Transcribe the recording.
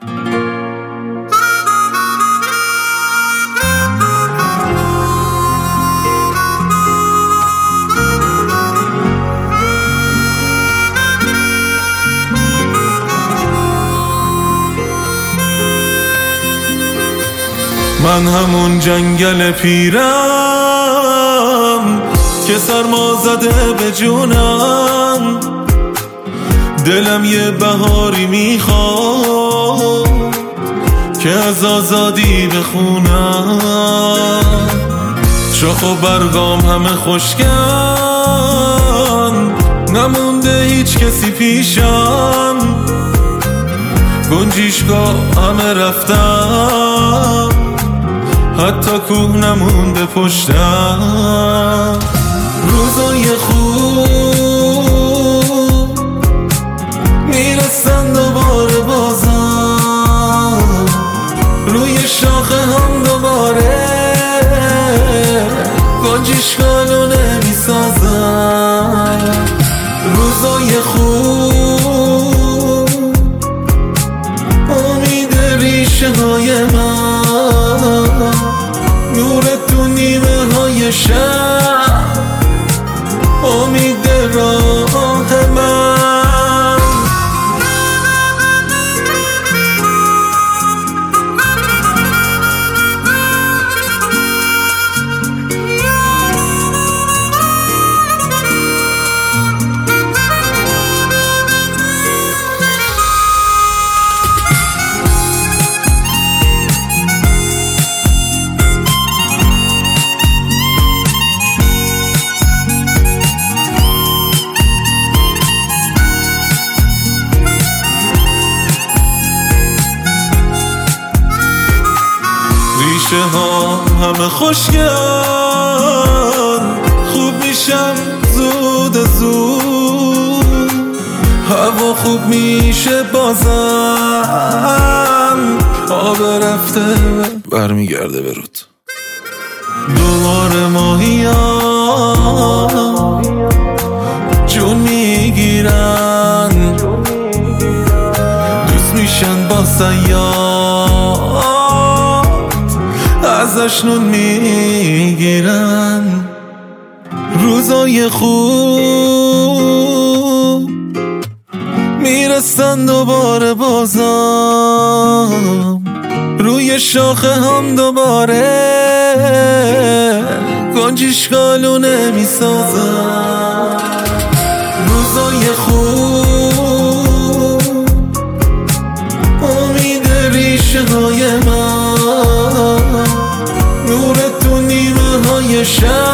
من همون جنگل پیرم که سرما زده به جونم، دلم یه بهاری میخواد که از آزادی بخونم. شاخ و برگام همه خشکن، نمونده هیچ کسی پیشم، گنجیشگاه همه رفتم، حتی کوه نمونده پشتم. روزای خوب میرسن دوباره بازم، روی شاخه هم دوباره گنجشکالو نمیسازم. روزای خوب امید ریشه های من، نور تو نیمه های شب، امید راه من. ریشه ها همه خشکن، خوب میشم زود زود، هوا خوب میشه بازم، آب رفته برمیگرده به رود. دوباره ماهی ها جون میگیرن، دوست میشن با سیاد، ازش نون میگیرن. روزای خوب میرسن دوباره بازم، روی شاخه هم دوباره گنجشکالو نمیسازم. روزای خوب امید ریشه های من، نور تو نیمه های شب،